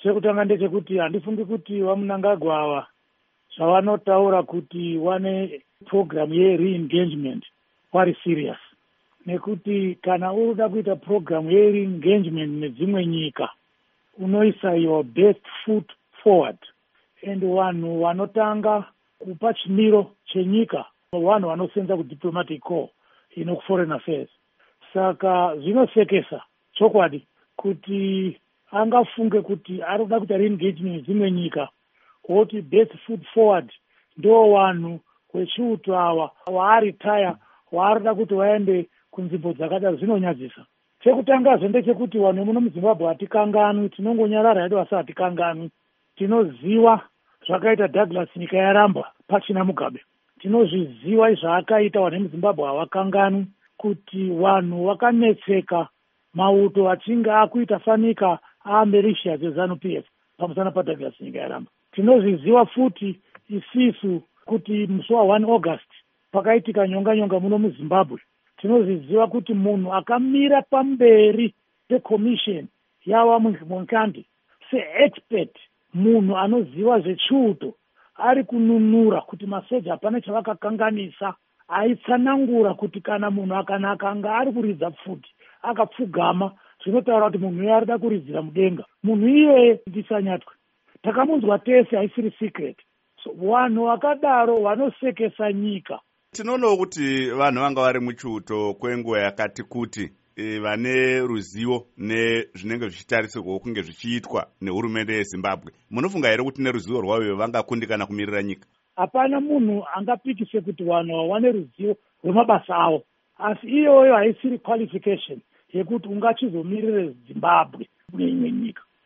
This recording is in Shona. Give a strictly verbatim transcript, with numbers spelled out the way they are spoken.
Chekutanga ndechekuti handifungi kuti vaMnangagwa ava zvavanotaura kuti wane program ye-re-engagement vari serious. Nekuti kana uruda kuita program ye-re-engagement nedzimwe nyika, unoisa your best foot forward. And vanhu vanotanga kupa chimiro chenyika, vanhu vanosenza kudiplomatic corps ino foreign affairs. Saka zvinosekesa chokwadi kuti angafunge kuti arikuda kuita re-engagement nedzimwe nyika, woti best foot forward ndo vanhu vechiuto ava waaritaya waarida kuti vaende kunzvimbo dzakadaro. Zvinonyadzisa. Chekutangazve ndechekuti vanhu muno muZimbabwe hatikanganwi, tinongonyarara hedu asi hatikanganwi. Tinoziva zvakaita Douglas nyika yaramba pachina Mugabe. Tinozviziva zvaakaita vanhu vemuZimbabwe havakanganwi, kuti vanhu vakanetseka mauto achinge akuita fanika aAmericia dzeZANU P F pamusana paDouglas nyika yaramba. Tinozviziva futi isisu kuti musi wa first August pakaitika nyonga nyonga muno muZimbabwe. Tinozviziva kuti munhu akamira pamberi peCommission yava Monkandi se-expert, munhu anoziva zvechiuto, ari kununura kuti masoja hapana chavakakanganisa, aitsanangura kuti kana munhu akanaka anga ari kuridza pfuti akapfugama, zvinotaura kuti munhu uyo arida kuridzira mudenga. Munhu iyeye ndisanyatwe. Takamunzwa tese, haisiri secret. So vanhu vakadaro vanosekesa nyika. Tinoonawo kuti vanhu vanga vari muchiuto kwenguva yakati kuti e, vane ruzivo nezvinenge zvichitarisirwa kunge zvichiitwa nehurumende yeZimbabwe. Munofunga here kuti neruzivo rwavo vangakundikana kumirira nyika? Hapana munhu angapikise kuti vanhu vane ruzivo rwemabasa avo, asi iyoyo haisiri qualification yekuti ungachizomirire Zimbabwe kune imwe nyika.